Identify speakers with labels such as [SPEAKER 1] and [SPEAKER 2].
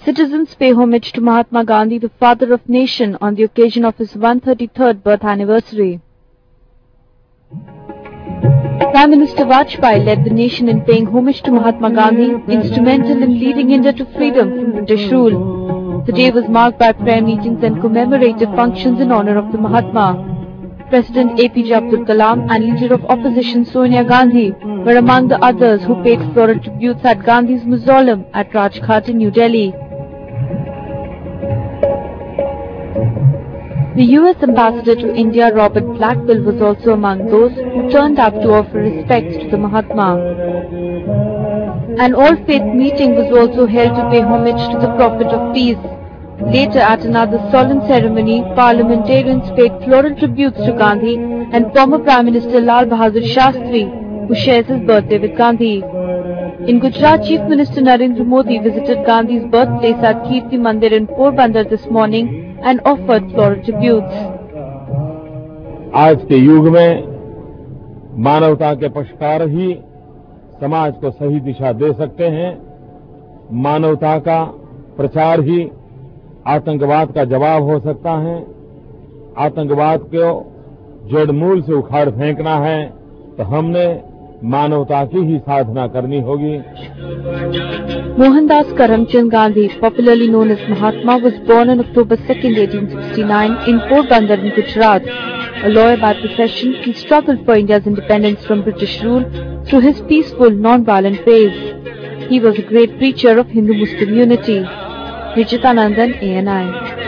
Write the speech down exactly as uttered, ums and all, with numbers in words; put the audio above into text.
[SPEAKER 1] Citizens pay homage to Mahatma Gandhi, the father of nation, on the occasion of his one hundred thirty-third birth anniversary. Prime Minister Vajpayee led the nation in paying homage to Mahatma Gandhi, instrumental in leading India to freedom from British rule. The day was marked by prayer meetings and commemorative functions in honor of the Mahatma. President A P J Abdul Kalam and Leader of Opposition Sonia Gandhi were among the others who paid floral tributes at Gandhi's mausoleum at Rajghat in New Delhi. The U S Ambassador to India, Robert Blackwill, was also among those who turned up to offer respects to the Mahatma. An all-faith meeting was also held to pay homage to the Prophet of Peace. Later, at another solemn ceremony, parliamentarians paid floral tributes to Gandhi and former Prime Minister Lal Bahadur Shastri, who shares his birthday with Gandhi. In Gujarat, Chief Minister Narendra Modi visited Gandhi's birthplace at Kirti Mandir in Porbandar this morning and offered floral tributes.
[SPEAKER 2] आज के युग में मानवता के पक्षकार ही समाज को सही दिशा दे सकते हैं। मानवता का प्रचार ही आतंकवाद का जवाब हो सकता है। आतंकवाद को जड़ मूल से उखाड़ फेंकना है तो हमने मानवता की ही साधना करनी होगी।
[SPEAKER 1] Mohandas Karamchand Gandhi, popularly known as Mahatma, was born on October second, eighteen sixty-nine in Porbandar in Gujarat. A lawyer by profession, he struggled for India's independence from British rule through his peaceful, non-violent ways. He was a great preacher of Hindu-Muslim unity. Vijita Nandan, A N I.